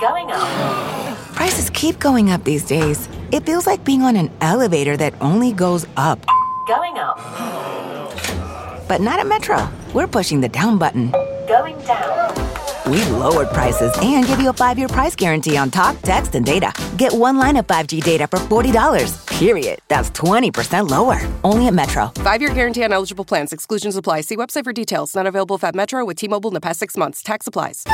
Going up. Prices keep going up these days. It feels like being on an elevator that only goes up. Going up. But not at Metro. We're pushing the down button. Going down. We've lowered prices and give you a 5-year price guarantee on talk, text, and data. Get one line of 5G data for $40. Period. That's 20% lower. Only at Metro. 5-year guarantee on eligible plans. Exclusions apply. See website for details. Not available at Metro with T-Mobile in the past 6 months. Tax applies.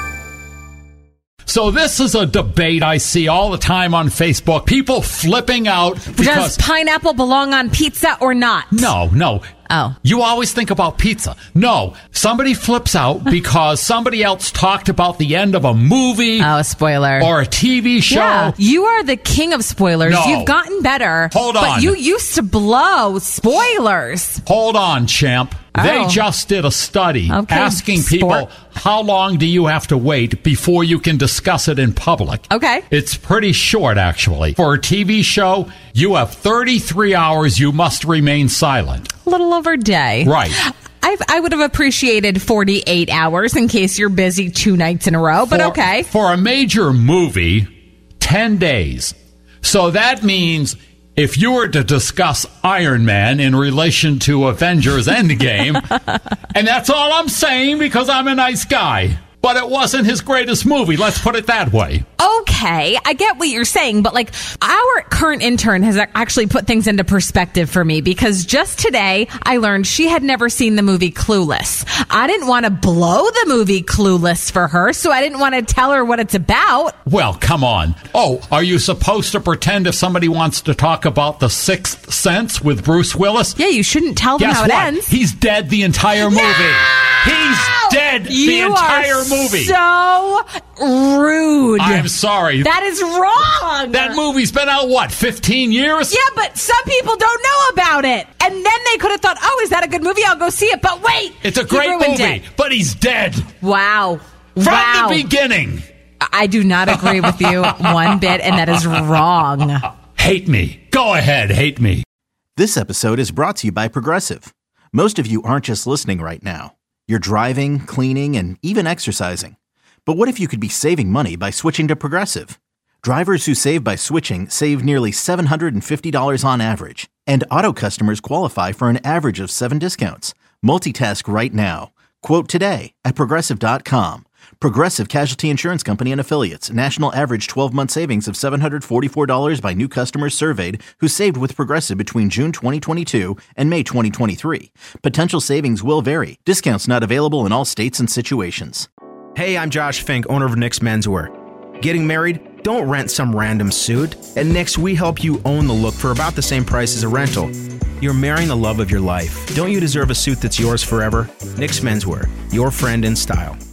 So this is a debate I see all the time on Facebook. People flipping out because... Does pineapple belong on pizza or not? No. Oh. You always think about pizza. No. Somebody flips out because somebody else talked about the end of a movie. Oh, spoiler. Or a TV show. Yeah. You are the king of spoilers. No. You've gotten better. Hold on. But you used to blow spoilers. Hold on, champ. Oh. They just did a study asking people, how long do you have to wait before you can discuss it in public? Okay. It's pretty short, actually. For a TV show, you have 33 hours you must remain silent. A little over a day. Right. I would have appreciated 48 hours in case you're busy 2 nights in a row, but okay. For a major movie, 10 days. So that means if you were to discuss Iron Man in relation to Avengers Endgame, and that's all I'm saying because I'm a nice guy, but it wasn't his greatest movie. Let's put it that way. Okay, I get what you're saying, but like our current intern has actually put things into perspective for me because just today I learned she had never seen the movie Clueless. I didn't want to blow the movie Clueless for her, so I didn't want to tell her what it's about. Well, come on. Oh, are you supposed to pretend if somebody wants to talk about The Sixth Sense with Bruce Willis? Yeah, you shouldn't tell them how it ends. He's dead the entire movie. No! He's dead the entire movie. So rude. I'm sorry. That is wrong. That movie's been out, 15 years? Yeah, but some people don't know about it. And then they could have thought, oh, is that a good movie? I'll go see it. But wait. It's a great movie, but he's dead. Wow. From the beginning. I do not agree with you one bit, and that is wrong. Hate me. Go ahead, hate me. This episode is brought to you by Progressive. Most of you aren't just listening right now. You're driving, cleaning, and even exercising. But what if you could be saving money by switching to Progressive? Drivers who save by switching save nearly $750 on average. And auto customers qualify for an average of 7 discounts. Multitask right now. Quote today at Progressive.com. Progressive Casualty Insurance Company and Affiliates. National average 12-month savings of $744 by new customers surveyed who saved with Progressive between June 2022 and May 2023. Potential savings will vary. Discounts not available in all states and situations. Hey, I'm Josh Fink, owner of Nick's Menswear. Getting married? Don't rent some random suit. At Nick's, we help you own the look for about the same price as a rental. You're marrying the love of your life. Don't you deserve a suit that's yours forever? Nick's Menswear, your friend in style.